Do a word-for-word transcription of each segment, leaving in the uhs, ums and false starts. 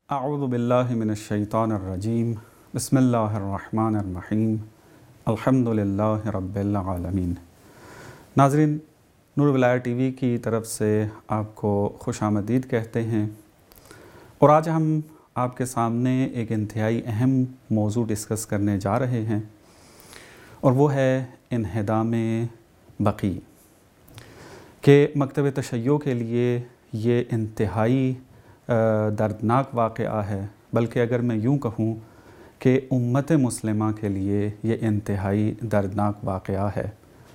اعوذ باللہ من الشیطان الرجیم بسم اللہ الرحمن الرحیم الحمد للہ رب العالمین۔ ناظرین، نور ولایہ ٹی وی کی طرف سے آپ کو خوش آمدید کہتے ہیں، اور آج ہم آپ کے سامنے ایک انتہائی اہم موضوع ڈسکس کرنے جا رہے ہیں، اور وہ ہے انہدام بقیع، کہ مکتب تشیع کے لیے یہ انتہائی دردناک واقعہ ہے، بلکہ اگر میں یوں کہوں کہ امت مسلمہ کے لیے یہ انتہائی دردناک واقعہ ہے۔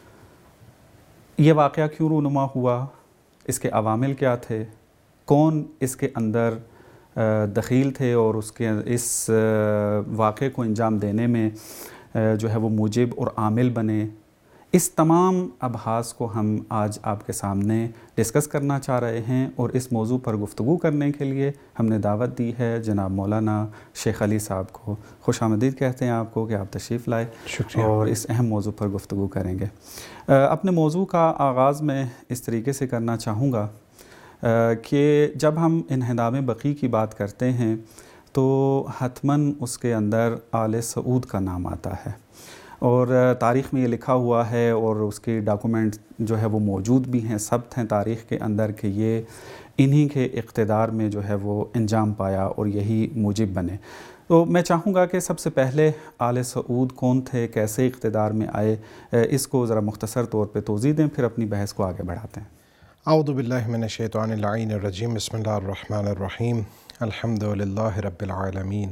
یہ واقعہ کیوں رونما ہوا، اس کے عوامل کیا تھے، کون اس کے اندر دخیل تھے اور اس کے اس واقعے کو انجام دینے میں جو ہے وہ موجب اور عامل بنے، اس تمام ابحاث کو ہم آج آپ کے سامنے ڈسکس کرنا چاہ رہے ہیں۔ اور اس موضوع پر گفتگو کرنے کے لیے ہم نے دعوت دی ہے جناب مولانا شیخ علی صاحب کو۔ خوش آمدید کہتے ہیں آپ کو کہ آپ تشریف لائے اور اس اہم موضوع پر گفتگو کریں گے۔ اپنے موضوع کا آغاز میں اس طریقے سے کرنا چاہوں گا کہ جب ہم انہدام بقیع کی بات کرتے ہیں تو حتماً اس کے اندر آل سعود کا نام آتا ہے، اور تاریخ میں یہ لکھا ہوا ہے اور اس کی ڈاکومنٹ جو ہے وہ موجود بھی ہیں، ثبت ہیں تاریخ کے اندر کہ یہ انہی کے اقتدار میں جو ہے وہ انجام پایا اور یہی موجب بنے۔ تو میں چاہوں گا کہ سب سے پہلے آل سعود کون تھے، کیسے اقتدار میں آئے، اس کو ذرا مختصر طور پہ توضیح دیں، پھر اپنی بحث کو آگے بڑھاتے ہیں۔ اعوذ باللہ من الشیطان اللعین الرجیم بسم اللہ الرحمن الرحیم الحمد للہ رب العالمین۔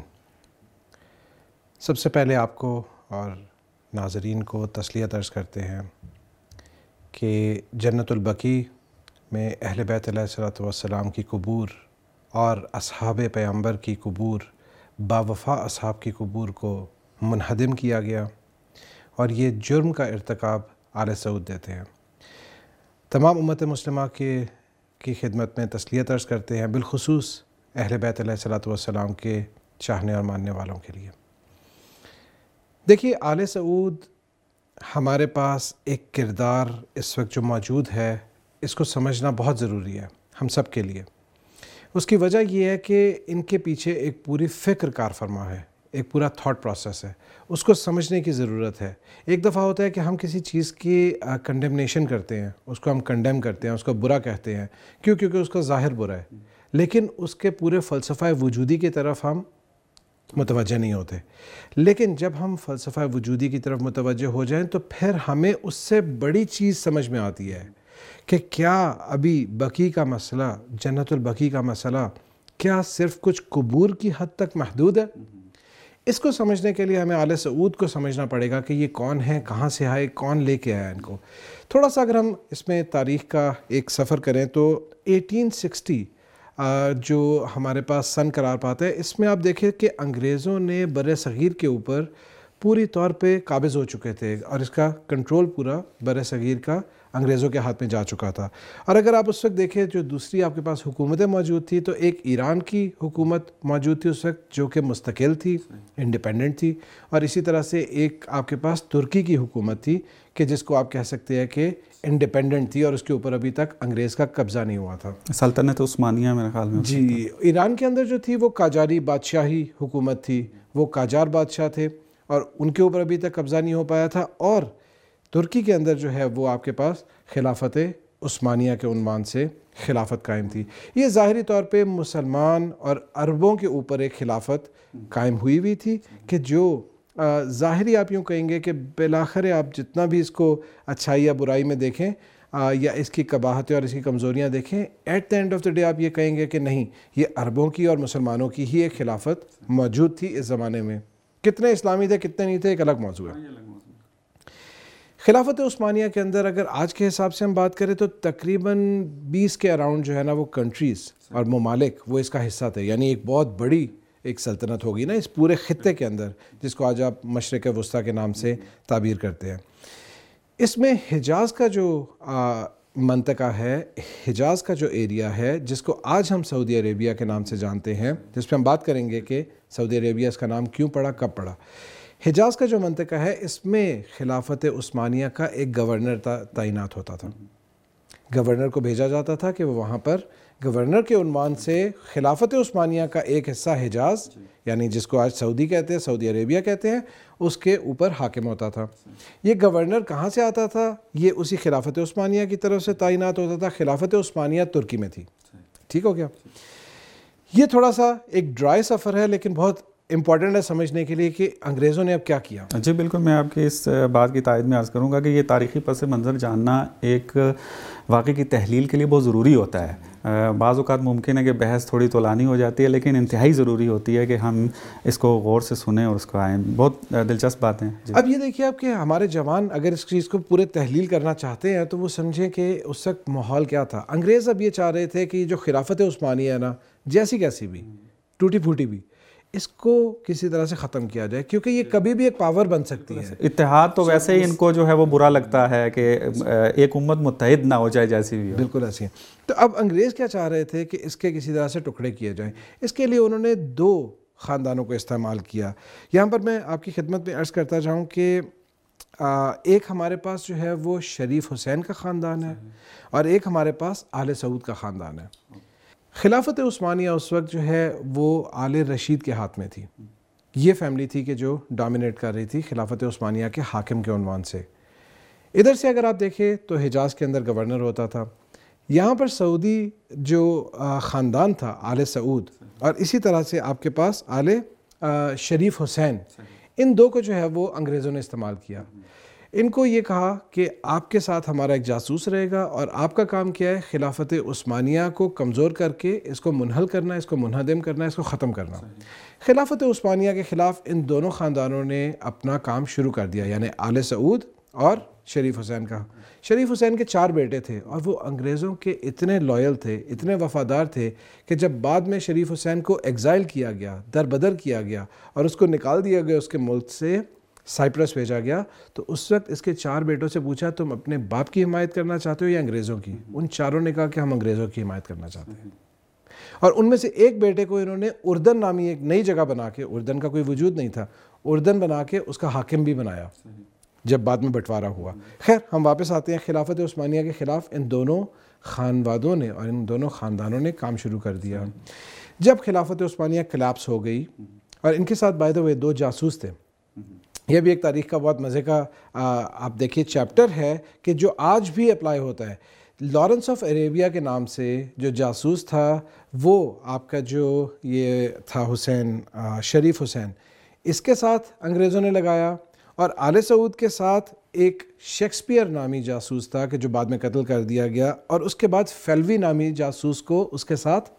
سب سے پہلے آپ کو اور ناظرین کو تسلیت عرض کرتے ہیں کہ جنت البقیع میں اہل بیت علیہ الصلوۃ والسلام کی قبور اور اصحاب پیغمبر کی قبور، باوفا اصحاب کی قبور کو منہدم کیا گیا، اور یہ جرم کا ارتکاب آل سعود دیتے ہیں۔ تمام امت مسلمہ کے کی خدمت میں تسلیت عرض کرتے ہیں، بالخصوص اہل بیت علیہ الصلوۃ والسلام کے چاہنے اور ماننے والوں کے لیے۔ دیکھیے، آل سعود ہمارے پاس ایک کردار اس وقت جو موجود ہے، اس کو سمجھنا بہت ضروری ہے ہم سب کے لیے۔ اس کی وجہ یہ ہے کہ ان کے پیچھے ایک پوری فکر کار فرما ہے، ایک پورا تھاٹ پروسیس ہے، اس کو سمجھنے کی ضرورت ہے۔ ایک دفعہ ہوتا ہے کہ ہم کسی چیز کی کنڈیمنیشن کرتے ہیں، اس کو ہم کنڈیم کرتے ہیں، اس کو برا کہتے ہیں، کیوں کیونکہ اس کا ظاہر برا ہے، لیکن اس کے پورے فلسفہ وجودی کی طرف ہم متوجہ نہیں ہوتے۔ لیکن جب ہم فلسفہ وجودی کی طرف متوجہ ہو جائیں تو پھر ہمیں اس سے بڑی چیز سمجھ میں آتی ہے کہ کیا ابھی بقیع کا مسئلہ، جنت البقیع کا مسئلہ، کیا صرف کچھ قبور کی حد تک محدود ہے؟ اس کو سمجھنے کے لیے ہمیں آل سعود کو سمجھنا پڑے گا کہ یہ کون ہیں، کہاں سے آئے، کون لے کے آیا ان کو۔ تھوڑا سا اگر ہم اس میں تاریخ کا ایک سفر کریں تو ایٹین سکسٹی جو ہمارے پاس سن قرار پاتا ہے، اس میں آپ دیکھیں کہ انگریزوں نے بر صغیر کے اوپر پوری طور پہ قابض ہو چکے تھے، اور اس کا کنٹرول پورا بر صغیر کا انگریزوں کے ہاتھ میں جا چکا تھا۔ اور اگر آپ اس وقت دیکھیں جو دوسری آپ کے پاس حکومتیں موجود تھی، تو ایک ایران کی حکومت موجود تھی اس وقت جو کہ مستقل تھی، انڈیپینڈنٹ تھی، اور اسی طرح سے ایک آپ کے پاس ترکی کی حکومت تھی کہ جس کو آپ کہہ سکتے ہیں کہ انڈیپینڈنٹ تھی، اور اس کے اوپر ابھی تک انگریز کا قبضہ نہیں ہوا تھا۔ سلطنت عثمانیہ میرے خیال میں جی، ایران کے اندر جو تھی وہ قاجاری بادشاہی حکومت تھی، وہ قاجار بادشاہ تھے اور ان کے اوپر ابھی تک قبضہ نہیں ہو پایا تھا۔ اور ترکی کے اندر جو ہے وہ آپ کے پاس خلافت عثمانیہ کے عنوان سے خلافت قائم تھی۔ یہ ظاہری طور پہ مسلمان اور عربوں کے اوپر ایک خلافت قائم ہوئی ہوئی تھی کہ جو ظاہری آپ یوں کہیں گے کہ بالآخر آپ جتنا بھی اس کو اچھائی یا برائی میں دیکھیں یا اس کی قباحتیں اور اس کی کمزوریاں دیکھیں، at the end of the day آپ یہ کہیں گے کہ نہیں، یہ عربوں کی اور مسلمانوں کی ہی ایک خلافت موجود تھی اس زمانے میں۔ کتنے اسلامی تھے کتنے نہیں تھے ایک الگ موضوع ہے۔ خلافت عثمانیہ کے اندر اگر آج کے حساب سے ہم بات کریں تو تقریباً بیس کے اراؤنڈ جو ہے نا وہ کنٹریز اور ممالک وہ اس کا حصہ تھے، یعنی ایک بہت بڑی ایک سلطنت ہوگی نا اس پورے خطے کے اندر، جس کو آج آپ مشرق وسطیٰ کے نام سے تعبیر کرتے ہیں۔ اس میں حجاز کا جو منطقہ ہے، حجاز کا جو ایریا ہے، جس کو آج ہم سعودی عربیہ کے نام سے جانتے ہیں، جس پہ ہم بات کریں گے کہ سعودی عربیہ اس کا نام کیوں پڑا، کب پڑا۔ حجاز کا جو منطقہ ہے، اس میں خلافت عثمانیہ کا ایک گورنر تعینات ہوتا تھا۔ گورنر کو بھیجا جاتا تھا کہ وہ وہاں پر گورنر کے عنوان سے خلافت عثمانیہ کا ایک حصہ حجاز یعنی جس کو آج سعودی کہتے ہیں، سعودی عربیہ کہتے ہیں، اس کے اوپر حاکم ہوتا تھا۔ یہ گورنر کہاں سے آتا تھا؟ یہ اسی خلافت عثمانیہ کی طرف سے تعینات ہوتا تھا۔ خلافت عثمانیہ ترکی میں تھی، ٹھیک ہو گیا۔ یہ تھوڑا سا ایک ڈرائی سفر ہے لیکن بہت امپورٹنٹ ہے سمجھنے کے لیے کہ انگریزوں نے اب کیا کیا۔ جی بالکل، میں آپ کی اس بات کی تائید میں عرض کروں گا کہ یہ تاریخی پس منظر جاننا ایک واقعے کی تحلیل کے لیے بہت ضروری ہوتا ہے۔ بعض اوقات ممکن ہے کہ بحث تھوڑی طولانی ہو جاتی ہے لیکن انتہائی ضروری ہوتی ہے کہ ہم اس کو غور سے سنیں اور اس کو آئیں۔ بہت دلچسپ باتیں جی۔ اب یہ دیکھیے آپ کہ ہمارے جوان اگر اس چیز کو پورے تحلیل کرنا چاہتے ہیں تو وہ سمجھیں کہ اس وقت ماحول کیا تھا۔ انگریز اب یہ چاہ رہے تھے کہ جو خلافت عثمانیہ ہے نا، جیسی کیسی بھی، ٹوٹی پھوٹی بھی، اس کو کسی طرح سے ختم کیا جائے کیونکہ یہ کبھی بھی ایک پاور بن سکتی ہے۔ اتحاد تو ویسے ہی ان کو جو ہے وہ برا لگتا ہے کہ ایک امت متحد نہ ہو جائے جیسی بھی ہو۔ بالکل ایسی ہے۔ تو اب انگریز کیا چاہ رہے تھے کہ اس کے کسی طرح سے ٹکڑے کیے جائیں۔ اس کے لیے انہوں نے دو خاندانوں کو استعمال کیا۔ یہاں پر میں آپ کی خدمت میں عرض کرتا جاؤں کہ ایک ہمارے پاس جو ہے وہ شریف حسین کا خاندان ہے اور ایک ہمارے پاس آل سعود کا خاندان ہے۔ خلافت عثمانیہ اس وقت جو ہے وہ آل رشید کے ہاتھ میں تھی۔ یہ فیملی تھی کہ جو ڈومینیٹ کر رہی تھی خلافت عثمانیہ کے حاکم کے عنوان سے۔ ادھر سے اگر آپ دیکھیں تو حجاز کے اندر گورنر ہوتا تھا۔ یہاں پر سعودی جو خاندان تھا آل سعود اور اسی طرح سے آپ کے پاس آل شریف حسین، ان دو کو جو ہے وہ انگریزوں نے استعمال کیا۔ ان کو یہ کہا کہ آپ کے ساتھ ہمارا ایک جاسوس رہے گا اور آپ کا کام کیا ہے؟ خلافت عثمانیہ کو کمزور کر کے اس کو منحل کرنا، اس کو منہدم کرنا، اس کو ختم کرنا۔ خلافت عثمانیہ کے خلاف ان دونوں خاندانوں نے اپنا کام شروع کر دیا، یعنی آل سعود اور شریف حسین کا۔ شریف حسین کے چار بیٹے تھے اور وہ انگریزوں کے اتنے لائل تھے، اتنے وفادار تھے کہ جب بعد میں شریف حسین کو ایگزائل کیا گیا، در بدر کیا گیا اور اس کو نکال دیا گیا اس کے ملک سے، سائپرس بھیجا گیا، تو اس وقت اس کے چار بیٹوں سے پوچھا تم اپنے باپ کی حمایت کرنا چاہتے ہو یا انگریزوں کی؟ ان چاروں نے کہا کہ ہم انگریزوں کی حمایت کرنا چاہتے ہیں۔ اور ان میں سے ایک بیٹے کو انہوں نے اردن نامی ایک نئی جگہ بنا کے، اردن کا کوئی وجود نہیں تھا، اردن بنا کے اس کا حاکم بھی بنایا جب بعد میں بٹوارا ہوا۔ خیر ہم واپس آتے ہیں، خلافت عثمانیہ کے خلاف ان دونوں خانوادوں نے اور ان دونوں خاندانوں نے کام شروع کر دیا۔ جب خلافت عثمانیہ کلیپس ہو گئی، اور ان کے ساتھ بائی دا وے دو جاسوس تھے، یہ بھی ایک تاریخ کا بہت مزے کا آپ دیکھیے چیپٹر ہے کہ جو آج بھی اپلائی ہوتا ہے۔ لارنس آف عربیہ کے نام سے جو جاسوس تھا، وہ آپ کا جو یہ تھا حسین، شریف حسین، اس کے ساتھ انگریزوں نے لگایا، اور آل سعود کے ساتھ ایک شیکسپیئر نامی جاسوس تھا کہ جو بعد میں قتل کر دیا گیا، اور اس کے بعد فیلوی نامی جاسوس کو اس کے ساتھ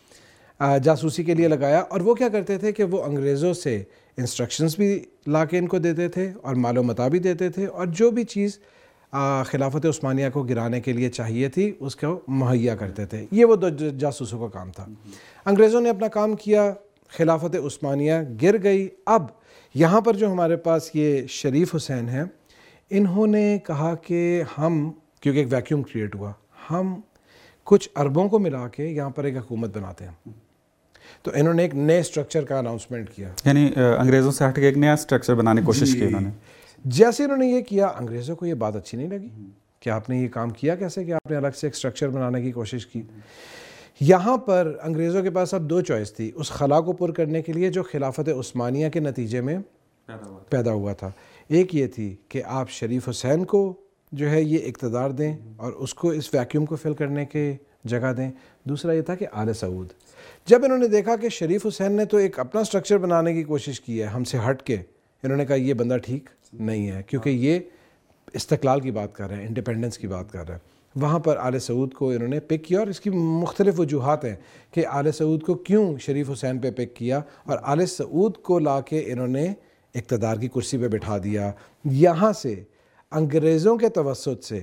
جاسوسی کے لیے لگایا۔ اور وہ کیا کرتے تھے کہ وہ انگریزوں سے انسٹرکشنز بھی لا کے ان کو دیتے تھے اور مال و متاع بھی دیتے تھے، اور جو بھی چیز خلافت عثمانیہ کو گرانے کے لیے چاہیے تھی اس کو مہیا کرتے تھے۔ یہ وہ دو جاسوسوں کا کام تھا۔ انگریزوں نے اپنا کام کیا، خلافت عثمانیہ گر گئی۔ اب یہاں پر جو ہمارے پاس یہ شریف حسین ہیں، انہوں نے کہا کہ ہم، کیونکہ ایک ویکیوم کریٹ ہوا، ہم کچھ عربوں کو ملا کے یہاں پر ایک حکومت بناتے ہیں۔ تو انہوں نے ایک نئے سٹرکچر کا اناؤنسمنٹ کیا، یعنی انگریزوں سے ہٹ کے ایک نیا سٹرکچر بنانے کی کوشش کی انہوں نے۔ جیسے انہوں نے یہ کیا، انگریزوں کو یہ بات اچھی نہیں لگی کہ آپ نے یہ کام کیا کیسے، کہ آپ نے الگ سے ایک سٹرکچر بنانے کی کوشش کی۔ یہاں پر انگریزوں کے پاس اب دو چوائس تھی اس خلا کو پر کرنے کے لیے جو خلافت عثمانیہ کے نتیجے میں پیدا ہوا تھا۔ ایک یہ تھی کہ آپ شریف حسین کو جو ہے یہ اقتدار دیں اور اس کو اس ویکیوم کو فل کرنے کے جگہ دیں۔ دوسرا یہ تھا کہ آل سعود، جب انہوں نے دیکھا کہ شریف حسین نے تو ایک اپنا سٹرکچر بنانے کی کوشش کی ہے ہم سے ہٹ کے، انہوں نے کہا یہ بندہ ٹھیک نہیں ہے کیونکہ یہ استقلال کی بات کر رہے ہیں، انڈیپینڈنس کی بات کر رہے ہیں۔ وہاں پر آل سعود کو انہوں نے پک کیا، اور اس کی مختلف وجوہات ہیں کہ آل سعود کو کیوں شریف حسین پہ پک کیا، اور آل سعود کو لا کے انہوں نے اقتدار کی کرسی پہ بٹھا دیا۔ یہاں سے انگریزوں کے توسط سے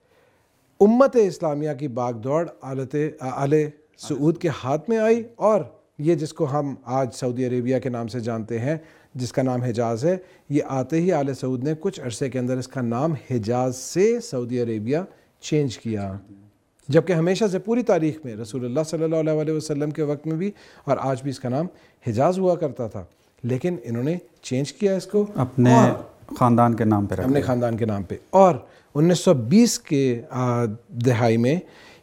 امت اسلامیہ کی باغ دوڑ آل سعود کے ہاتھ میں آئی، اور یہ جس کو ہم آج سعودی عربیہ کے نام سے جانتے ہیں، جس کا نام حجاز ہے، یہ آتے ہی آل سعود نے کچھ عرصے کے اندر اس کا نام حجاز سے سعودی عربیہ چینج کیا، جبکہ ہمیشہ سے پوری تاریخ میں رسول اللہ صلی اللہ علیہ وسلم کے وقت میں بھی اور آج بھی اس کا نام حجاز ہوا کرتا تھا، لیکن انہوں نے چینج کیا اس کو اپنے خاندان کے نام پہ، اپنے خاندان کے نام پہ۔ اور انیس سو بیس کے دہائی میں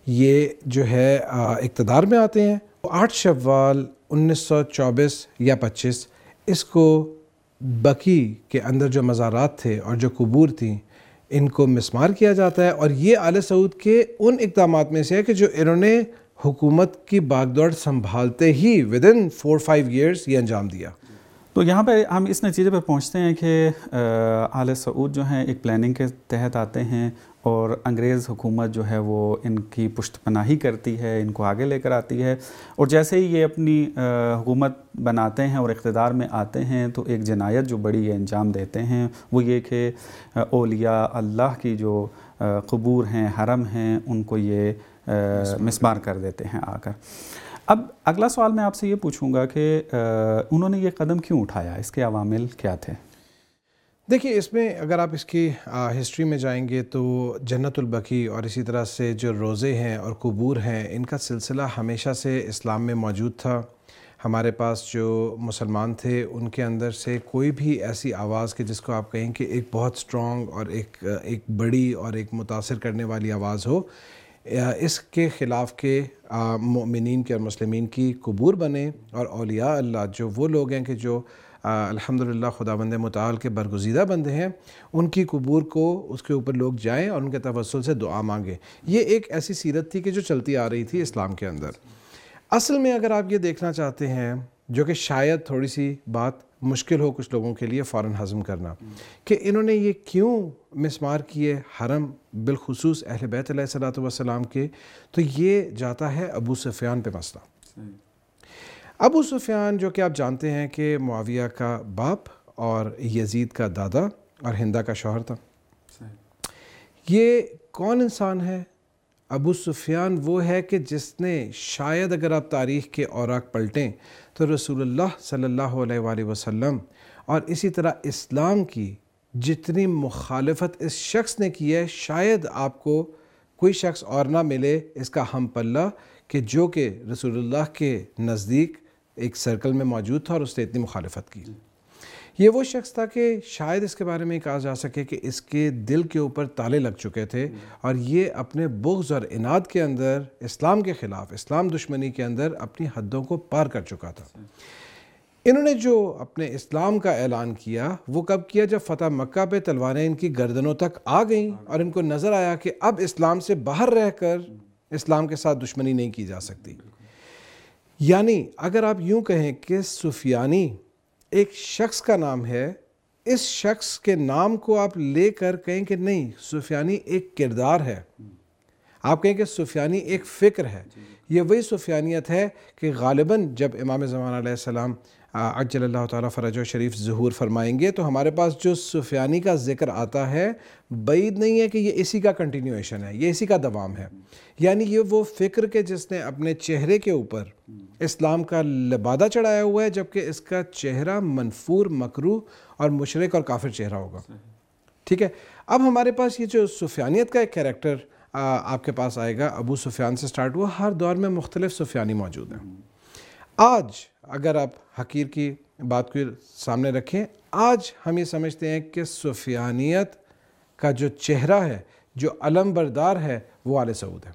یہ جو ہے اقتدار میں آتے ہیں. آٹھ شوال انیس سو چوبیس یا پچیس اس کو بقی کے اندر جو مزارات تھے اور جو قبور تھیں ان کو مسمار کیا جاتا ہے، اور یہ آل سعود کے ان اقدامات میں سے ہے کہ جو انہوں نے حکومت کی باغ دوڑ سنبھالتے ہی within four five years یہ انجام دیا. تو یہاں پہ ہم اس نتیجے پہ پہنچتے ہیں کہ آل سعود جو ہیں ایک پلاننگ کے تحت آتے ہیں اور انگریز حکومت جو ہے وہ ان کی پشت پناہی کرتی ہے، ان کو آگے لے کر آتی ہے، اور جیسے ہی یہ اپنی حکومت بناتے ہیں اور اقتدار میں آتے ہیں تو ایک جنایت جو بڑی یہ انجام دیتے ہیں وہ یہ کہ اولیاء اللہ کی جو قبور ہیں، حرم ہیں، ان کو یہ مسمار کر دیتے ہیں آ کر. اب اگلا سوال میں آپ سے یہ پوچھوں گا کہ انہوں نے یہ قدم کیوں اٹھایا، اس کے عوامل کیا تھے؟ دیکھیے، اس میں اگر آپ اس کی ہسٹری میں جائیں گے تو جنت البقیع اور اسی طرح سے جو روزے ہیں اور قبور ہیں ان کا سلسلہ ہمیشہ سے اسلام میں موجود تھا. ہمارے پاس جو مسلمان تھے ان کے اندر سے کوئی بھی ایسی آواز کہ جس کو آپ کہیں کہ ایک بہت سٹرونگ اور ایک ایک بڑی اور ایک متاثر کرنے والی آواز ہو، اس کے خلاف کے مومنین کے اور مسلمین کی قبور بنے، اور اولیاء اللہ جو وہ لوگ ہیں کہ جو الحمدللہ خداوند متعال کے برگزیدہ بندے ہیں، ان کی قبور کو اس کے اوپر لوگ جائیں اور ان کے توسل سے دعا مانگیں. یہ ایک ایسی سیرت تھی کہ جو چلتی آ رہی تھی اسلام کے اندر. اصل میں اگر آپ یہ دیکھنا چاہتے ہیں، جو کہ شاید تھوڑی سی بات مشکل ہو کچھ لوگوں کے لیے فوراً ہضم کرنا، کہ انہوں نے یہ کیوں مسمار کیے حرم بالخصوص اہل بیت علیہ الصلوۃ والسلام کے، تو یہ جاتا ہے ابو سفیان پہ مسئلہ. ابو سفیان جو کہ آپ جانتے ہیں کہ معاویہ کا باپ اور یزید کا دادا اور ہندہ کا شوہر تھا. یہ کون انسان ہے؟ ابو سفیان وہ ہے کہ جس نے شاید اگر آپ تاریخ کے اوراق پلٹیں تو رسول اللہ صلی اللہ علیہ وآلہ وسلم اور اسی طرح اسلام کی جتنی مخالفت اس شخص نے کی ہے، شاید آپ کو کوئی شخص اور نہ ملے اس کا ہم پلہ کہ جو کہ رسول اللہ کے نزدیک ایک سرکل میں موجود تھا اور اس نے اتنی مخالفت کی. یہ وہ شخص تھا کہ شاید اس کے بارے میں کہا جا سکے کہ اس کے دل کے اوپر تالے لگ چکے تھے اور یہ اپنے بغض اور عناد کے اندر اسلام کے خلاف، اسلام دشمنی کے اندر اپنی حدوں کو پار کر چکا تھا. انہوں نے جو اپنے اسلام کا اعلان کیا وہ کب کیا؟ جب فتح مکہ پہ تلواریں ان کی گردنوں تک آ گئیں اور ان کو نظر آیا کہ اب اسلام سے باہر رہ کر اسلام کے ساتھ دشمنی نہیں کی جا سکتی. یعنی اگر آپ یوں کہیں کہ سفیانی ایک شخص کا نام ہے، اس شخص کے نام کو آپ لے کر کہیں کہ نہیں، سفیانی ایک کردار ہے، آپ کہیں کہ سفیانی ایک فکر ہے. یہ وہی سفیانیت ہے کہ غالباً جب امام زمان علیہ السلام عجل اللہ تعالیٰ فرجہ شریف ظہور فرمائیں گے تو ہمارے پاس جو سفیانی کا ذکر آتا ہے بعید نہیں ہے کہ یہ اسی کا کنٹینیویشن ہے، یہ اسی کا دوام ہے. یعنی یہ وہ فکر کہ جس نے اپنے چہرے کے اوپر اسلام کا لبادہ چڑھایا ہوا ہے، جبکہ اس کا چہرہ منفور، مکروہ اور مشرک اور کافر چہرہ ہوگا. ٹھیک ہے، اب ہمارے پاس یہ جو سفیانیت کا ایک کریکٹر آپ کے پاس آئے گا، ابو سفیان سے سٹارٹ ہوا. ہر دور میں مختلف سفیانی موجود ہیں. آج اگر آپ حقیر کی بات کو سامنے رکھیں، آج ہم یہ سمجھتے ہیں کہ سفیانیت کا جو چہرہ ہے، جو علم بردار ہے، وہ آل سعود ہے.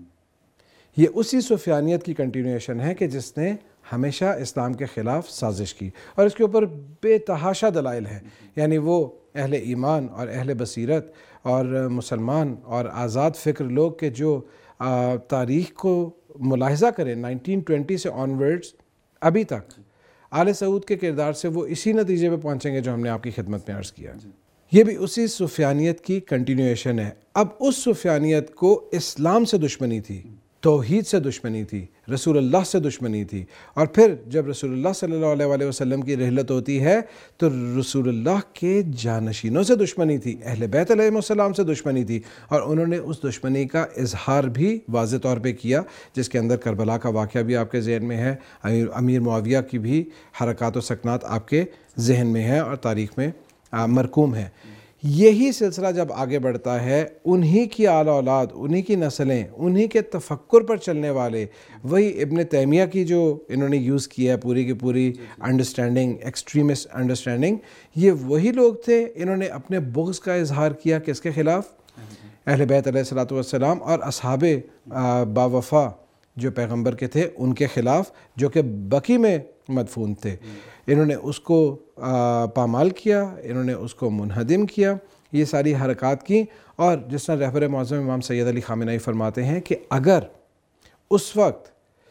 یہ اسی سفیانیت کی کنٹینیویشن ہے کہ جس نے ہمیشہ اسلام کے خلاف سازش کی، اور اس کے اوپر بے تحاشا دلائل ہیں. یعنی وہ اہل ایمان اور اہل بصیرت اور مسلمان اور آزاد فکر لوگ کے جو تاریخ کو ملاحظہ کریں نائنٹین ٹوینٹی سے آنورڈز ابھی تک، آل سعود کے کردار سے وہ اسی نتیجے پہ پہنچیں گے جو ہم نے آپ کی خدمت میں عرض کیا. یہ بھی اسی سفیانیت کی کنٹینیویشن ہے. اب اس سفیانیت کو اسلام سے دشمنی تھی، توحید سے دشمنی تھی، رسول اللہ سے دشمنی تھی، اور پھر جب رسول اللہ صلی اللہ علیہ وآلہ وسلم کی رحلت ہوتی ہے تو رسول اللہ کے جانشینوں سے دشمنی تھی، اہل بیت علیہ السلام سے دشمنی تھی، اور انہوں نے اس دشمنی کا اظہار بھی واضح طور پہ کیا، جس کے اندر کربلا کا واقعہ بھی آپ کے ذہن میں ہے، امیر معاویہ کی بھی حرکات و سکنات آپ کے ذہن میں ہے اور تاریخ میں مرقوم ہے. یہی سلسلہ جب آگے بڑھتا ہے، انہی کی آل اولاد، انہی کی نسلیں، انہی کے تفکر پر چلنے والے، وہی ابن تیمیہ کی جو انہوں نے یوز کیا ہے پوری کی پوری انڈرسٹینڈنگ، ایکسٹریمسٹ انڈرسٹینڈنگ، یہ وہی لوگ تھے. انہوں نے اپنے بغض کا اظہار کیا کس کے خلاف؟ اہل بیت علیہ الصلوۃ والسلام اور اصحاب باوفا جو پیغمبر کے تھے ان کے خلاف، جو کہ بقی میں مدفون تھے. انہوں نے اس کو پامال کیا، انہوں نے اس کو منہدم کیا، یہ ساری حرکات کی. اور جس طرح رہبر معظم امام سید علی خامنہ ای فرماتے ہیں کہ اگر اس وقت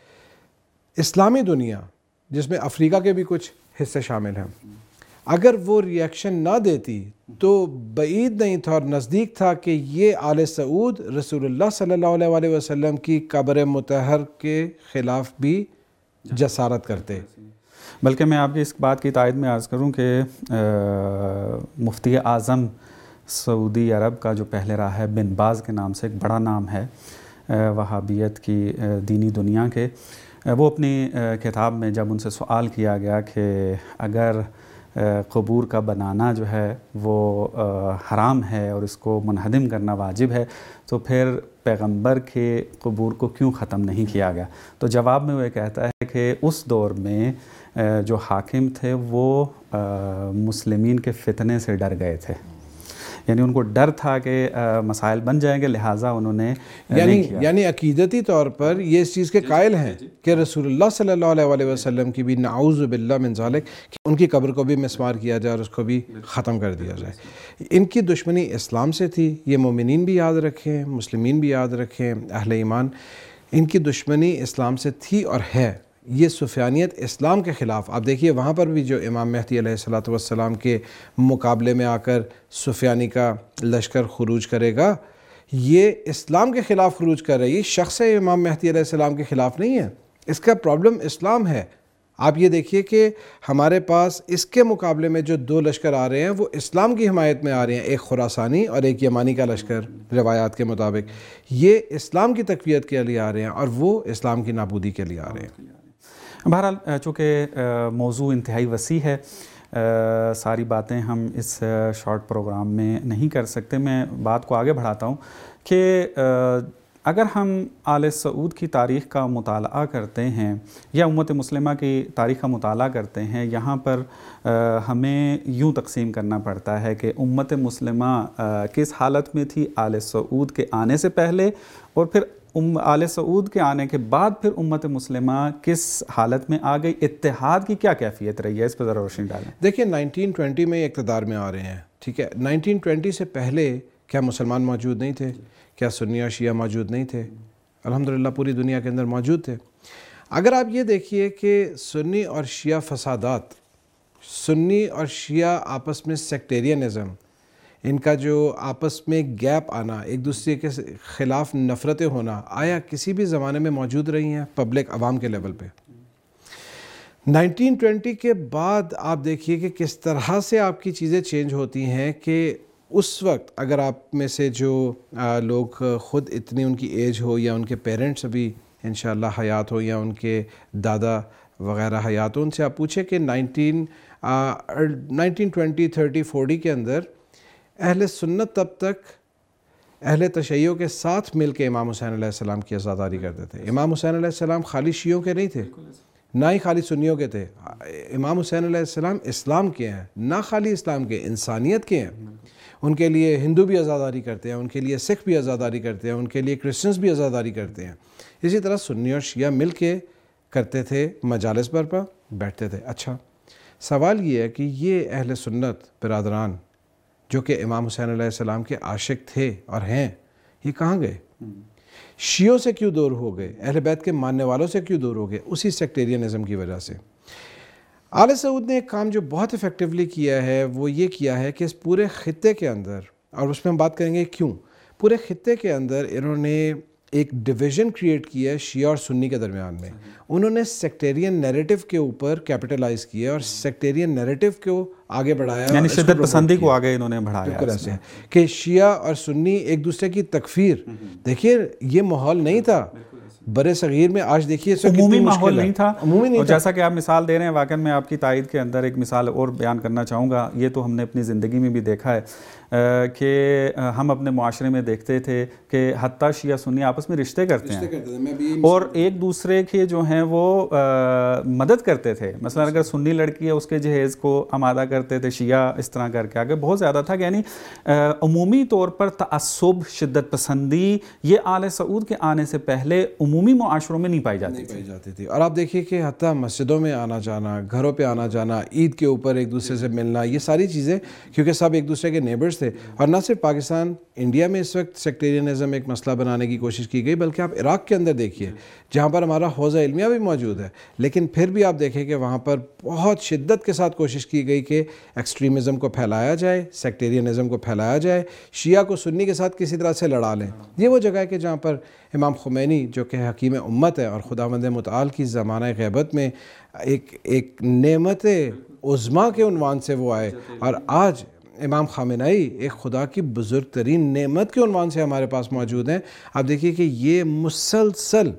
اسلامی دنیا، جس میں افریقہ کے بھی کچھ حصے شامل ہیں، اگر وہ ریاکشن نہ دیتی تو بعید نہیں تھا اور نزدیک تھا کہ یہ آل سعود رسول اللہ صلی اللہ علیہ وسلم کی قبر مطہر کے خلاف بھی جسارت کرتے. بلکہ میں آپ کی اس بات کی تائید میں عرض کروں کہ مفتی اعظم سعودی عرب کا جو پہلے رہا ہے بن باز کے نام سے ایک بڑا نام ہے وہابیت کی دینی دنیا کے، وہ اپنی کتاب میں جب ان سے سوال کیا گیا کہ اگر قبور کا بنانا جو ہے وہ حرام ہے اور اس کو منہدم کرنا واجب ہے تو پھر پیغمبر کے قبور کو کیوں ختم نہیں کیا گیا، تو جواب میں وہ یہ کہتا ہے کہ اس دور میں جو حاکم تھے وہ مسلمین کے فتنے سے ڈر گئے تھے، یعنی ان کو ڈر تھا کہ مسائل بن جائیں گے، لہٰذا انہوں نے یعنی یعنی عقیدتی طور پر یہ اس چیز کے قائل ہیں کہ رسول اللہ صلی اللہ علیہ وسلم کی بھی نعوذ باللہ من ذالک کہ ان کی قبر کو بھی مسمار کیا جائے اور اس کو بھی ختم کر دیا جائے. ان کی دشمنی اسلام سے تھی، یہ مومنین بھی یاد رکھیں، مسلمین بھی یاد رکھیں، اہل ایمان، ان کی دشمنی اسلام سے تھی اور ہے. یہ سفیانیت اسلام کے خلاف، آپ دیکھیے وہاں پر بھی جو امام مہدی علیہ الصلوۃ والسلام کے مقابلے میں آ کر سفیانی کا لشکر خروج کرے گا، یہ اسلام کے خلاف خروج کر رہا ہے، یہ شخص امام مہدی علیہ السلام کے خلاف نہیں ہے، اس کا پرابلم اسلام ہے. آپ یہ دیکھیے کہ ہمارے پاس اس کے مقابلے میں جو دو لشکر آ رہے ہیں وہ اسلام کی حمایت میں آ رہے ہیں، ایک خراسانی اور ایک یمانی کا لشکر روایات کے مطابق. یہ اسلام کی تقویت کے لیے آ رہے ہیں اور وہ اسلام کی نابودی کے لیے آ رہے ہیں. بہرحال چونکہ موضوع انتہائی وسیع ہے، ساری باتیں ہم اس شارٹ پروگرام میں نہیں کر سکتے. میں بات کو آگے بڑھاتا ہوں کہ اگر ہم آل سعود کی تاریخ کا مطالعہ کرتے ہیں یا امت مسلمہ کی تاریخ کا مطالعہ کرتے ہیں، یہاں پر ہمیں یوں تقسیم کرنا پڑتا ہے کہ امت مسلمہ کس حالت میں تھی آل سعود کے آنے سے پہلے، اور پھر ام آل سعود کے آنے کے بعد پھر امت مسلمہ کس حالت میں آ گئی، اتحاد کی کیا کیفیت رہی ہے، اس پر ذرا روشنی ڈالیں. دیکھیں نائنٹین ٹوینٹی میں اقتدار میں آ رہے ہیں، ٹھیک ہے. نائنٹین ٹوینٹی سے پہلے کیا مسلمان موجود نہیں تھے؟ کیا سنی اور شیعہ موجود نہیں تھے؟ الحمدللہ پوری دنیا کے اندر موجود تھے. اگر آپ یہ دیکھیے کہ سنی اور شیعہ فسادات، سنی اور شیعہ آپس میں سیکٹیرینزم، ان کا جو آپس میں گیپ آنا، ایک دوسرے کے خلاف نفرتیں ہونا، آیا کسی بھی زمانے میں موجود رہی ہیں پبلک عوام کے لیول پہ؟ نائنٹین ٹوینٹی کے بعد آپ دیکھیے کہ کس طرح سے آپ کی چیزیں چینج ہوتی ہیں کہ اس وقت اگر آپ میں سے جو لوگ خود اتنی ان کی ایج ہو یا ان کے پیرنٹس ابھی انشاءاللہ حیات ہو یا ان کے دادا وغیرہ حیات ہو، ان سے آپ پوچھیں کہ nineteen nineteen twenty thirty forty کے اندر اہل سنت تب تک اہل تشیع کے ساتھ مل کے امام حسین علیہ السلام کی عزاداری کرتے تھے. امام حسین علیہ السلام خالی شیعوں کے نہیں تھے، نہ ہی خالی سنیوں کے تھے. امام حسین علیہ السلام اسلام کے ہیں، نہ خالی اسلام کے، انسانیت کے ہیں. ان کے لیے ہندو بھی عزاداری کرتے ہیں، ان کے لیے سکھ بھی عزاداری کرتے ہیں، ان کے لیے کرسچنز بھی عزاداری کرتے ہیں. اسی طرح سنی اور شیعہ مل کے کرتے تھے، مجالس برپا بیٹھتے تھے. اچھا سوال یہ ہے کہ یہ اہل سنت برادران جو کہ امام حسین علیہ السلام کے عاشق تھے اور ہیں، یہ کہاں گئے؟ شیعوں سے کیوں دور ہو گئے؟ اہل بیت کے ماننے والوں سے کیوں دور ہو گئے؟ اسی سیکٹیرینزم کی وجہ سے. آل سعود نے ایک کام جو بہت افیکٹولی کیا ہے وہ یہ کیا ہے کہ اس پورے خطے کے اندر، اور اس میں ہم بات کریں گے کیوں، پورے خطے کے اندر انہوں نے ایک ڈویژن کریٹ کیا ہے شیعہ اور سنی کے درمیان میں. انہوں نے سیکٹیرین نیریٹو کے اوپر کیپٹلائز کیا اور سیکٹیرین نیریٹو کو آگے بڑھایا، یعنی شدت پسندی کو آگے انہوں نے بڑھایا. بالکل ایسے کہ شیعہ اور سنی ایک دوسرے کی تکفیر. دیکھیے یہ ماحول نہیں تھا. برے صغیر میں آج دیکھیے عمومی ماحول نہیں تھا. عمومی نہیں اور تھا. جیسا کہ آپ مثال دے رہے ہیں، واقعی میں آپ کی تائید کے اندر ایک مثال اور بیان کرنا چاہوں گا. یہ تو ہم نے اپنی زندگی میں بھی دیکھا ہے کہ ہم اپنے معاشرے میں دیکھتے تھے کہ حتیٰ شیعہ سنی آپس میں رشتے کرتے ہیں اور ایک دوسرے کے جو ہیں وہ مدد کرتے تھے. مثلا اگر سنی لڑکی ہے اس کے جہیز کو آمادہ کرتے تھے شیعہ اس طرح کر کے آگے. بہت زیادہ تھا. یعنی عمومی طور پر تعصب، شدت پسندی یہ آل سعود کے آنے سے پہلے عمومی معاشروں میں نہیں پائی جاتی پائی جاتی تھی. اور آپ دیکھیے کہ حتیٰ مسجدوں میں آنا جانا، گھروں پہ آنا جانا، عید کے اوپر ایک دوسرے سے ملنا، یہ ساری چیزیں کیونکہ سب ایک دوسرے کے نیبرز تھے. اور نہ صرف پاکستان، انڈیا میں اس وقت سیکٹیرینزم ایک مسئلہ بنانے کی کوشش کی گئی، بلکہ آپ عراق کے اندر دیکھیے جہاں پر ہمارا حوزہ علمیہ بھی موجود ہے، لیکن پھر بھی آپ دیکھیں کہ وہاں پر بہت شدت کے ساتھ کوشش کی گئی کہ ایکسٹریمزم کو پھیلایا جائے، سیکٹیرینزم کو پھیلایا جائے، شیعہ کو سنی کے ساتھ کسی طرح سے لڑا لیں. یہ وہ جگہ ہے کہ جہاں پر امام خمینی جو کہ حکیم امت ہے اور خداوند متعال کی زمانہ غیبت میں ایک ایک نعمت عظمیٰ کے عنوان سے وہ آئے، اور آج امام خامنہئی ایک خدا کی بزرگ ترین نعمت کے عنوان سے ہمارے پاس موجود ہیں. آپ دیکھیے کہ یہ مسلسل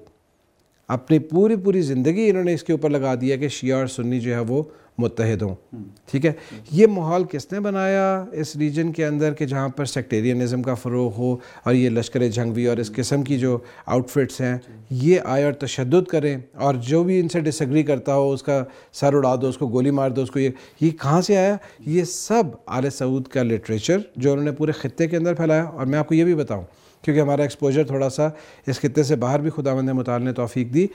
اپنی پوری پوری زندگی انہوں نے اس کے اوپر لگا دیا کہ شیعہ اور سنی جو ہے وہ متحد ہوں. ٹھیک ہے، یہ ماحول کس نے بنایا اس ریجن کے اندر کہ جہاں پر سیکٹیرینزم کا فروغ ہو اور یہ لشکر جھنگوی اور اس قسم کی جو آؤٹ فٹس ہیں یہ آئے اور تشدد کریں، اور جو بھی ان سے ڈس ایگری کرتا ہو اس کا سر اڑا دو، اس کو گولی مار دو. اس کو یہ یہ کہاں سے آیا؟ یہ سب آل سعود کا لٹریچر جو انہوں نے پورے خطے کے اندر پھیلایا. اور میں آپ کو یہ بھی بتاؤں کیونکہ ہمارا ایکسپوجر تھوڑا سا اس خطے سے باہر بھی خداوند متعال نے توفیق دی،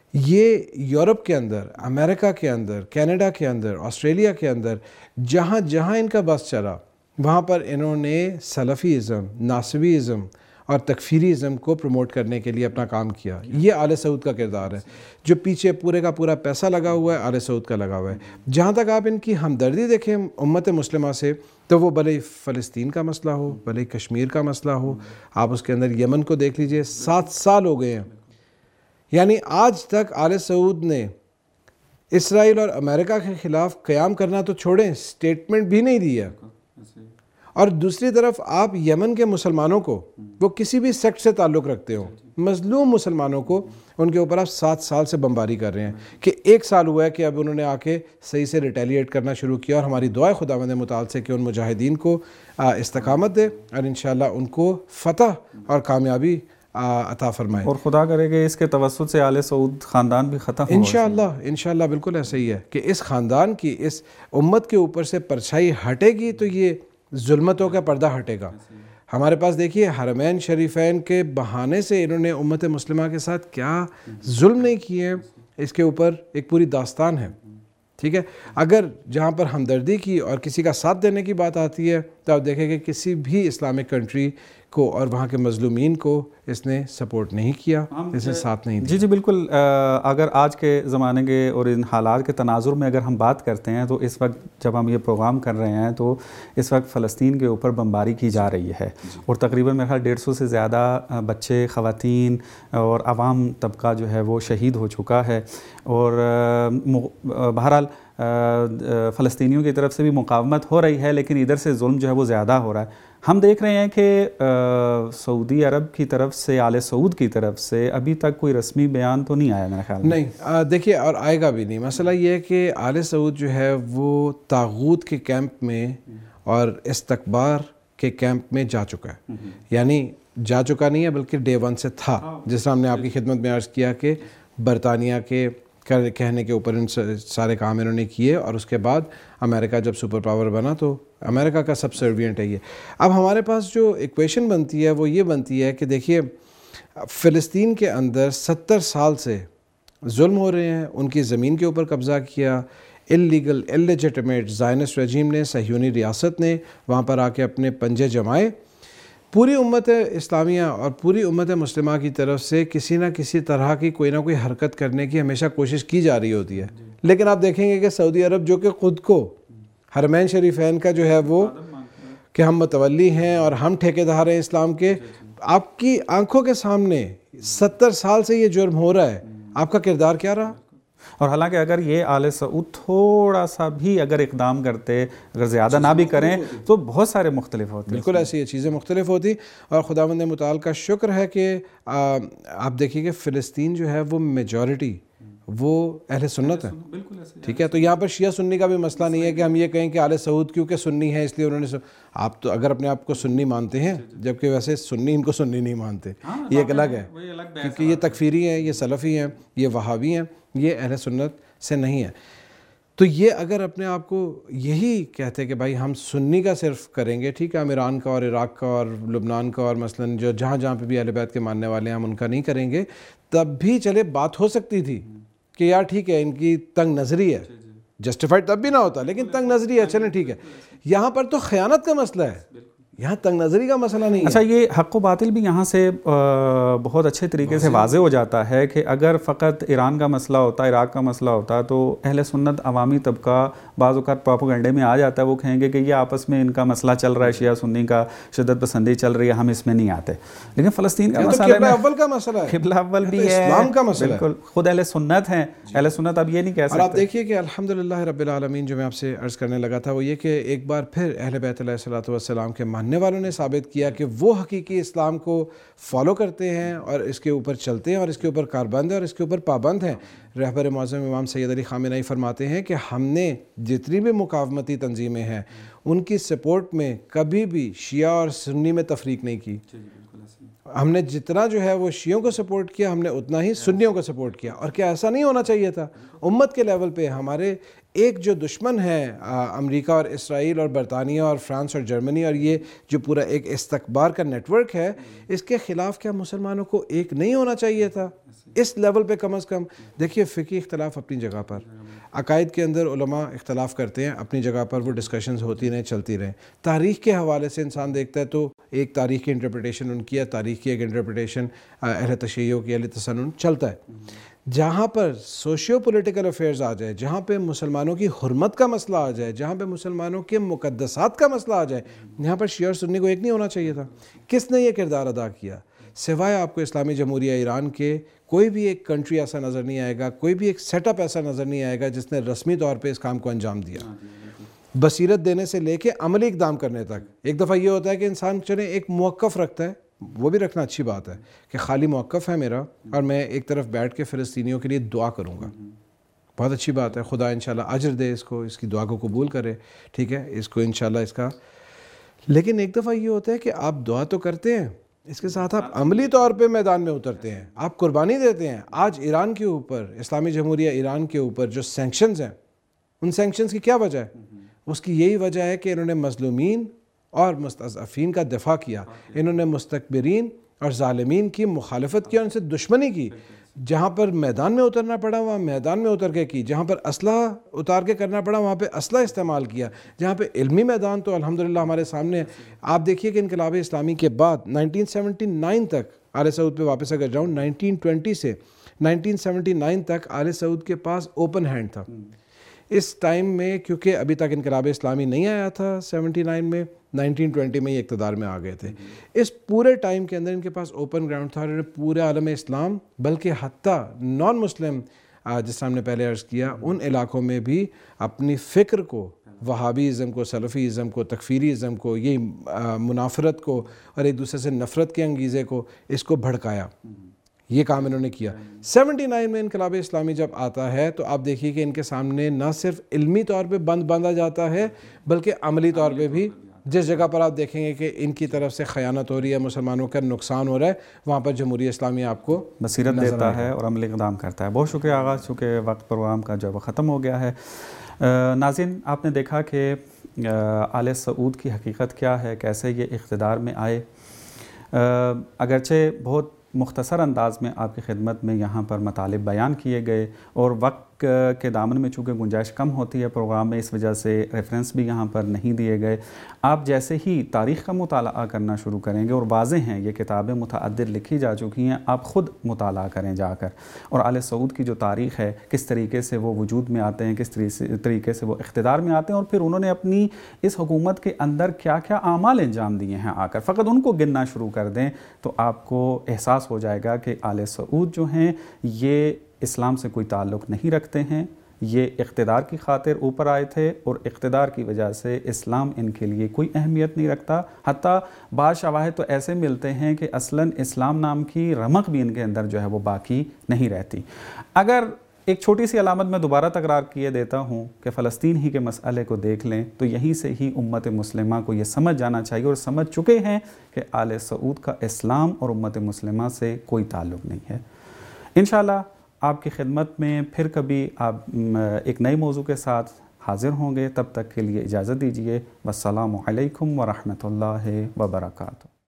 یہ یورپ کے اندر، امریکہ کے اندر، کینیڈا کے اندر، آسٹریلیا کے اندر جہاں جہاں ان کا بس چلا وہاں پر انہوں نے سلفی ازم، ناصبی ازم اور تکفیری ازم کو پروموٹ کرنے کے لیے اپنا کام کیا. یہ آل سعود کا کردار ہے. جو پیچھے پورے کا پورا پیسہ لگا ہوا ہے آل سعود کا لگا ہوا ہے. جہاں تک آپ ان کی ہمدردی دیکھیں امت مسلمہ سے، تو وہ بھلے فلسطین کا مسئلہ ہو، بھلے کشمیر کا مسئلہ ہو، آپ اس کے اندر یمن کو دیکھ لیجئے. سات سال ہو گئے ہیں، یعنی آج تک آل سعود نے اسرائیل اور امریکہ کے خلاف قیام کرنا تو چھوڑیں، سٹیٹمنٹ بھی نہیں دیا. اور دوسری طرف آپ یمن کے مسلمانوں کو، وہ کسی بھی سیکٹ سے تعلق رکھتے ہوں، مظلوم مسلمانوں کو ان کے اوپر آپ سات سال سے بمباری کر رہے ہیں کہ ایک سال ہوا ہے کہ اب انہوں نے آ کے صحیح سے ریٹیلیٹ کرنا شروع کیا. اور ہماری دعا ہے خداوند متعال سے کہ ان مجاہدین کو استقامت دے اور انشاءاللہ ان کو فتح اور کامیابی عطا فرمائے. اور خدا کرے کہ اس کے توسط سے آل سعود خاندان بھی ختم ہو. انشاءاللہ انشاءاللہ بالکل ایسا ہی ہے کہ اس خاندان کی، اس امت کے اوپر سے پرچھائی ہٹے گی تو یہ ظلمتوں کا پردہ ہٹے گا. ہمارے پاس دیکھیے حرمین شریفین کے بہانے سے انہوں نے امت مسلمہ کے ساتھ کیا ظلم نہیں کیے ہیں، اس کے اوپر ایک پوری داستان ہے. ٹھیک ہے، اگر جہاں پر ہمدردی کی اور کسی کا ساتھ دینے کی بات آتی ہے تو آپ دیکھیں کہ کسی بھی اسلامک کنٹری کو اور وہاں کے مظلومین کو اس نے سپورٹ نہیں کیا، اس نے ساتھ نہیں دیا. جی جی بالکل. اگر آج کے زمانے کے اور ان حالات کے تناظر میں اگر ہم بات کرتے ہیں تو اس وقت جب ہم یہ پروگرام کر رہے ہیں تو اس وقت فلسطین کے اوپر بمباری کی جا رہی ہے اور تقریباً میرے خیال ڈیڑھ سو سے زیادہ بچے، خواتین اور عوام طبقہ جو ہے وہ شہید ہو چکا ہے. اور بہرحال فلسطینیوں کی طرف سے بھی مقاومت ہو رہی ہے، لیکن ادھر سے ظلم جو ہے وہ زیادہ ہو رہا ہے. ہم دیکھ رہے ہیں کہ سعودی عرب کی طرف سے، آل سعود کی طرف سے ابھی تک کوئی رسمی بیان تو نہیں آیا میرے خیال میں. نہیں دیکھیے، اور آئے گا بھی نہیں. مسئلہ یہ ہے کہ آل سعود جو ہے وہ طاغوت کے کیمپ میں اور استکبار کے کیمپ میں جا چکا ہے. یعنی جا چکا نہیں ہے بلکہ ڈے ون سے تھا، جس طرح ہم نے آپ کی خدمت میں عرض کیا کہ برطانیہ کے کہنے کے اوپر ان سارے کام انہوں نے کیے، اور اس کے بعد امریکہ جب سپر پاور بنا تو امریکہ کا سب سروینٹ ہے یہ. اب ہمارے پاس جو ایکویشن بنتی ہے وہ یہ بنتی ہے کہ دیکھیے فلسطین کے اندر ستر سال سے ظلم ہو رہے ہیں، ان کی زمین کے اوپر قبضہ کیا، اللیگل اللیجٹمیٹ زائنسٹ رجیم نے، صہیونی ریاست نے وہاں پر آ کے اپنے پنجے جمائے. پوری امت اسلامیہ اور پوری امت مسلمہ کی طرف سے کسی نہ کسی طرح کی کوئی نہ کوئی حرکت کرنے کی ہمیشہ کوشش کی جا رہی ہوتی ہے. لیکن آپ دیکھیں گے کہ سعودی عرب جو کہ خود کو حرمین شریفین کا جو ہے وہ کہ ہم متولی ہیں اور ہم ٹھیکیدار ہیں اسلام کے، آپ کی آنکھوں کے سامنے ستر سال سے یہ جرم ہو رہا ہے، آپ کا کردار کیا رہا؟ اور حالانکہ اگر یہ آل سعود تھوڑا سا بھی اگر اقدام کرتے، اگر زیادہ نہ بھی کریں تو بہت سارے مختلف ہوتے، بالکل ایسی چیزیں مختلف ہوتی. اور خداوند متعال کا شکر ہے کہ آپ دیکھیے کہ فلسطین جو ہے وہ میجورٹی وہ اہل سنت ہے. ٹھیک ہے، تو یہاں پر شیعہ سنی کا بھی مسئلہ نہیں ہے کہ ہم یہ کہیں کہ آل سعود کیونکہ سنی ہے اس لیے انہوں نے. آپ تو اگر اپنے آپ کو سنی مانتے ہیں، جبکہ ویسے سنی ان کو سنی نہیں مانتے، یہ ایک الگ ہے، کیونکہ یہ تکفیری ہیں، یہ سلفی ہیں، یہ وہابی ہیں، یہ اہل سنت سے نہیں ہے. تو یہ اگر اپنے آپ کو یہی کہتے کہ بھائی ہم سنی کا صرف کریں گے، ٹھیک ہے، ہم ایران کا اور عراق کا اور لبنان کا اور مثلاً جو جہاں جہاں پہ بھی اہل بیت کے ماننے والے ہیں ہم ان کا نہیں کریں گے، تب بھی چلے بات ہو سکتی تھی کہ یار ٹھیک ہے ان کی تنگ نظری ہے، جسٹیفائڈ تب بھی نہ ہوتا، لیکن تنگ نظری ہے، چلیں ٹھیک ہے. یہاں پر تو خیانت کا مسئلہ ہے، یہاں تنگ نظری کا مسئلہ نہیں ہے. اچھا، یہ حق و باطل بھی یہاں سے بہت اچھے طریقے سے واضح ہو جاتا ہے کہ اگر فقط ایران کا مسئلہ ہوتا، عراق کا مسئلہ ہوتا تو اہل سنت عوامی طبقہ بعض اوقات پروپیگنڈے میں آ جاتا ہے، وہ کہیں گے کہ یہ آپس میں ان کا مسئلہ چل رہا ہے، شیعہ سنی کا شدت پسندی چل رہی ہے، ہم اس میں نہیں آتے. لیکن فلسطین کا مسئلہ قبلہ اول کا مسئلہ ہے، قبلہ اول بھی ہے، اسلام کا مسئلہ ہے، بالکل خود اہل سنت ہیں. اہل سنت اب یہ نہیں کہہ سکتے. اور آپ دیکھیے کہ الحمدللہ رب العالمین جو میں آپ سے عرض کرنے لگا تھا وہ یہ کہ ایک بار پھر اہل بیت علیہ الصلوۃ والسلام کے ماننے والوں نے ثابت کیا کہ وہ حقیقی اسلام کو فالو کرتے ہیں اور اس کے اوپر چلتے ہیں اور اس کے اوپر کاربند ہیں اور اس کے اوپر پابند ہیں. رہبر معظم امام سید علی خامنہئی فرماتے ہیں کہ ہم نے جتنی بھی مقاومتی تنظیمیں ہیں ان کی سپورٹ میں کبھی بھی شیعہ اور سنی میں تفریق نہیں کی. ہم نے جتنا جو ہے وہ شیعوں کو سپورٹ کیا، ہم نے اتنا ہی سنیوں کو سپورٹ کیا. اور کیا ایسا نہیں ہونا چاہیے تھا؟ امت کے لیول پہ ہمارے ایک جو دشمن ہے امریکہ اور اسرائیل اور برطانیہ اور فرانس اور جرمنی، اور یہ جو پورا ایک استکبار کا نیٹ ورک ہے، اس کے خلاف کیا مسلمانوں کو ایک نہیں ہونا چاہیے تھا اس لیول پہ کم از کم؟ دیکھیے فقہی اختلاف اپنی جگہ پر، عقائد کے اندر علماء اختلاف کرتے ہیں اپنی جگہ پر، وہ ڈسکشنز ہوتی رہیں چلتی رہیں. تاریخ کے حوالے سے انسان دیکھتا ہے تو ایک تاریخ کی انٹرپریٹیشن ان کی ہے، تاریخ کی ایک انٹرپریٹیشن اہل تشیع کی، اہل تسنن چلتا ہے. جہاں پر سوشیو پولیٹیکل افیئرز آ جائے، جہاں پہ مسلمانوں کی حرمت کا مسئلہ آ جائے، جہاں پہ مسلمانوں کے مقدسات کا مسئلہ آ جائے، یہاں پر شیعہ اور سنی کو ایک نہیں ہونا چاہیے تھا. کس نے یہ کردار ادا کیا؟ سوائے آپ کو اسلامی جمہوریہ ایران کے کوئی بھی ایک کنٹری ایسا نظر نہیں آئے گا، کوئی بھی ایک سیٹ اپ ایسا نظر نہیں آئے گا جس نے رسمی طور پہ اس کام کو انجام دیا، بصیرت دینے سے لے کے عملی اقدام کرنے تک. ایک دفعہ یہ ہوتا ہے کہ انسان چلے ایک موقف رکھتا ہے، وہ بھی رکھنا اچھی بات ہے کہ خالی موقف ہے میرا اور میں ایک طرف بیٹھ کے فلسطینیوں کے لیے دعا کروں گا، بہت اچھی بات ہے، خدا انشاءاللہ اجر دے اس کو، اس کی دعا کو قبول کرے، ٹھیک ہے، اس کو انشاءاللہ اس کا. لیکن ایک دفعہ یہ ہوتا ہے کہ آپ دعا تو کرتے ہیں، اس کے ساتھ آپ عملی طور پہ میدان میں اترتے ہیں، آپ قربانی دیتے ہیں. آج ایران کے اوپر، اسلامی جمہوریہ ایران کے اوپر جو سینکشنز ہیں، ان سینکشنز کی کیا وجہ ہے؟ اس کی یہی وجہ ہے کہ انہوں نے مظلومین اور مستضعفین کا دفاع کیا، انہوں نے مستکبرین اور ظالمین کی مخالفت کی اور ان سے دشمنی کی. جہاں پر میدان میں اترنا پڑا وہاں میدان میں اتر کے کی، جہاں پر اسلحہ اتار کے کرنا پڑا وہاں پہ اسلحہ استعمال کیا، جہاں پہ علمی میدان تو الحمدللہ ہمارے سامنے ہے. آپ دیکھیے کہ انقلاب اسلامی کے بعد نائنٹین سیونٹی نائن تک، آل سعود پہ واپس اگر جاؤں، نائنٹین ٹوینٹی سے نائنٹین سیونٹی نائن تک آل سعود کے پاس اوپن ہینڈ تھا. اس ٹائم میں کیونکہ ابھی تک انقلاب اسلامی نہیں آیا تھا سیونٹی نائن میں، نائنٹین ٹوینٹی میں یہ اقتدار میں آ گئے تھے. اس پورے ٹائم کے اندر ان کے پاس اوپن گراؤنڈ تھا، اور پورے عالم اسلام بلکہ حتیٰ نان مسلم، جس طرح ہم نے پہلے عرض کیا، ان علاقوں میں بھی اپنی فکر کو، وہابی ازم کو، سلفی ازم کو، تکفیری ازم کو، یہ منافرت کو اور ایک دوسرے سے نفرت کے انگیزے کو، اس کو بھڑکایا. یہ کام انہوں نے کیا. سیونٹی نائن میں انقلاب اسلامی جب آتا ہے تو آپ دیکھیے کہ ان کے سامنے نہ صرف علمی طور پہ بند باندھا جاتا ہے بلکہ عملی طور پہ بھی. جس جگہ پر آپ دیکھیں گے کہ ان کی طرف سے خیانت ہو رہی ہے، مسلمانوں کا نقصان ہو رہا ہے، وہاں پر جمہوریہ اسلامی آپ کو بصیرت دیتا ہے اور عملی اقدام کرتا ہے. بہت شکریہ آغا، چونکہ وقت پروگرام کا جو ختم ہو گیا ہے. ناظرین، آپ نے دیکھا کہ آل سعود کی حقیقت کیا ہے، کیسے یہ اقتدار میں آئے. اگرچہ بہت مختصر انداز میں آپ کی خدمت میں یہاں پر مطالب بیان کیے گئے، اور وقت کے دامن میں چونکہ گنجائش کم ہوتی ہے پروگرام میں، اس وجہ سے ریفرنس بھی یہاں پر نہیں دیے گئے. آپ جیسے ہی تاریخ کا مطالعہ کرنا شروع کریں گے، اور واضح ہیں یہ کتابیں متعدد لکھی جا چکی ہیں، آپ خود مطالعہ کریں جا کر، اور آل سعود کی جو تاریخ ہے، کس طریقے سے وہ وجود میں آتے ہیں، کس طریقے سے وہ اقتدار میں آتے ہیں، اور پھر انہوں نے اپنی اس حکومت کے اندر کیا کیا اعمال انجام دیے ہیں آ کر، فقط ان کو گننا شروع کر دیں تو آپ کو احساس ہو جائے گا کہ آل سعود جو ہیں یہ اسلام سے کوئی تعلق نہیں رکھتے ہیں، یہ اقتدار کی خاطر اوپر آئے تھے اور اقتدار کی وجہ سے اسلام ان کے لیے کوئی اہمیت نہیں رکھتا، حتیٰ بعض شواہد تو ایسے ملتے ہیں کہ اصلاً اسلام نام کی رمق بھی ان کے اندر جو ہے وہ باقی نہیں رہتی۔ اگر ایک چھوٹی سی علامت میں دوبارہ تکرار کیے دیتا ہوں کہ فلسطین ہی کے مسئلے کو دیکھ لیں تو یہیں سے ہی امت مسلمہ کو یہ سمجھ جانا چاہیے اور سمجھ چکے ہیں کہ آل سعود کا اسلام اور امت مسلمہ سے کوئی تعلق نہیں ہے۔ انشاءاللہ آپ کی خدمت میں پھر کبھی آپ ایک نئے موضوع کے ساتھ حاضر ہوں گے، تب تک کے لیے اجازت دیجیے۔ والسلام علیکم ورحمۃ اللہ وبرکاتہ۔